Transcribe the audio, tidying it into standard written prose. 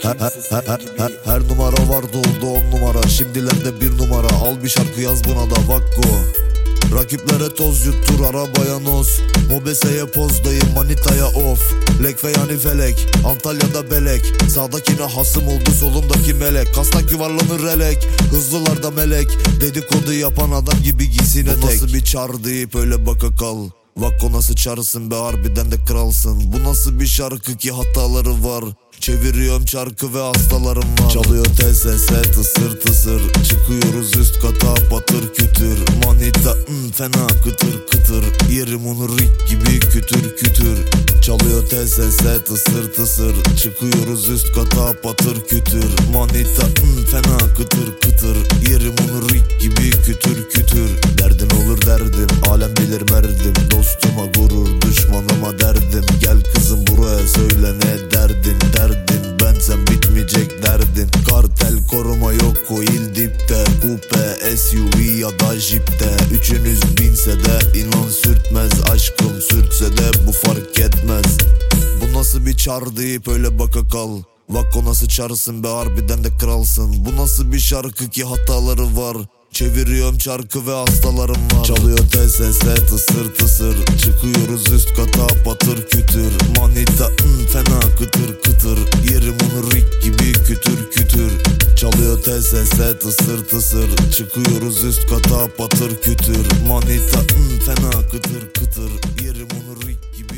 Her numara vardı oldu 10 numara. Şimdilerde 1 numara. Al bir şarkı yaz buna da Vakko. Rakiplere toz yuttur arabaya noz. Mobese'ye pozdayım manitaya of. Lek ve yani felek Antalya'da belek. Sağdakine hasım oldu solundaki melek. Kastak yuvarlanır elek. Hızlılarda melek. Dedikodu yapan adam gibi giysine tek. Bu nasıl bir çar deyip öyle baka kal. Vakko nasıl çarsın be harbiden de kralsın. Bu nasıl bir şarkı ki hataları var. Çeviriyorum çarkı ve hastalarım var. Çalıyor TSS tısır tısır. Çıkıyoruz üst kata patır kütür. Manita fena kıtır kıtır. Yerim onu rik gibi kütür kütür. Çalıyor TSS tısır tısır. Çıkıyoruz üst kata patır kütür. Manita fena kıtır kıtır. Yerim onu rik gibi kütür kütür. Derdin olur derdim, alem bilir merdim. Dostuma gurur, düşmanıma derdim. Gel kızım buraya söyle ne derdin derdin. Ben sen bitmeyecek derdin. Kartel koruma yok o il dipte. Coupe, SUV ya da jipte. Üçünüz binse de inan sürtmez. Aşkım sürtse de bu fark etmez. Bu nasıl bir çar deyip öyle baka kal. Vakko nasıl çarsın be harbiden de kralsın. Bu nasıl bir şarkı ki hataları var. Çeviriyorum çarkı ve hastalarım var. Çalıyor TSS tısır tısır. Çıkıyoruz üst kata patır kütür. Manita fena kıtır kıtır. Yerim onu rik gibi kütür kütür. Çalıyor TSS tısır tısır. Çıkıyoruz üst kata patır kütür. Manita fena kıtır kıtır. Yerim onu rik gibi